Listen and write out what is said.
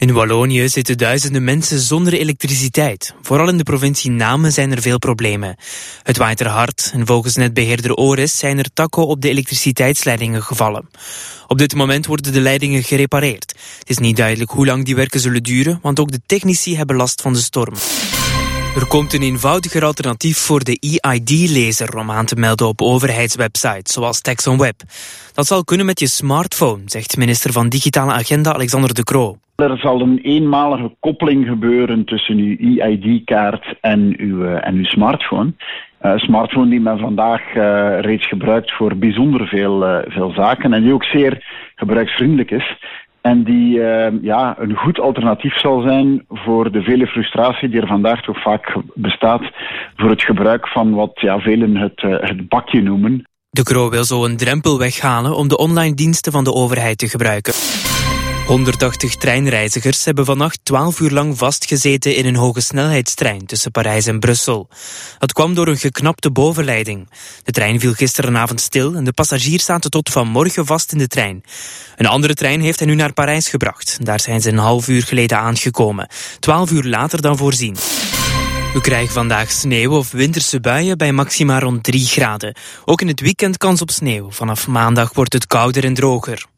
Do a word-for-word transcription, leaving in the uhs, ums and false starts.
In Wallonië zitten duizenden mensen zonder elektriciteit. Vooral in de provincie Namen zijn er veel problemen. Het waait er hard en volgens netbeheerder Oris zijn er takken op de elektriciteitsleidingen gevallen. Op dit moment worden de leidingen gerepareerd. Het is niet duidelijk hoe lang die werken zullen duren, want ook de technici hebben last van de storm. Er komt een eenvoudiger alternatief voor de E I D-lezer om aan te melden op overheidswebsites, zoals TaxOnWeb. Dat zal kunnen met je smartphone, zegt minister van Digitale Agenda Alexander De Croo. Er zal een eenmalige koppeling gebeuren tussen uw E I D-kaart en uw, uh, en uw smartphone. Een uh, smartphone die men vandaag uh, reeds gebruikt voor bijzonder veel, uh, veel zaken en die ook zeer gebruiksvriendelijk is. En die uh, ja, een goed alternatief zal zijn voor de vele frustratie die er vandaag toch vaak bestaat voor het gebruik van wat ja, velen het, uh, het bakje noemen. De Croo wil zo een drempel weghalen om de online diensten van de overheid te gebruiken. honderdtachtig treinreizigers hebben vannacht twaalf uur lang vastgezeten in een hogesnelheidstrein tussen Parijs en Brussel. Dat kwam door een geknapte bovenleiding. De trein viel gisteravond stil en de passagiers zaten tot vanmorgen vast in de trein. Een andere trein heeft hen nu naar Parijs gebracht. Daar zijn ze een half uur geleden aangekomen. Twaalf uur later dan voorzien. We krijgen vandaag sneeuw of winterse buien bij maxima rond drie graden. Ook in het weekend kans op sneeuw. Vanaf maandag wordt het kouder en droger.